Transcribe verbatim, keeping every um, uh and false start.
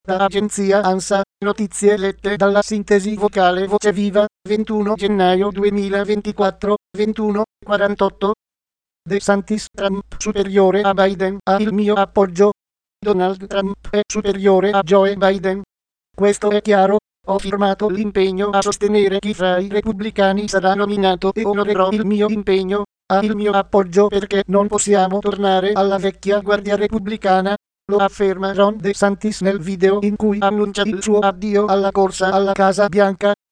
Da agenzia ANSA, notizie lette dalla sintesi vocale Voce Viva, ventuno gennaio duemilaventiquattro, ventuno e quarantotto. De Santis Trump superiore a Biden ha il mio appoggio. Donald Trump è superiore a Joe Biden. Questo è chiaro. Ho firmato l'impegno a sostenere chi fra i repubblicani sarà nominato e onorerò il mio impegno. Ha il mio appoggio perché non possiamo tornare alla vecchia guardia repubblicana. Lo afferma Ron DeSantis nel video in cui annuncia il suo addio alla corsa alla Casa Bianca.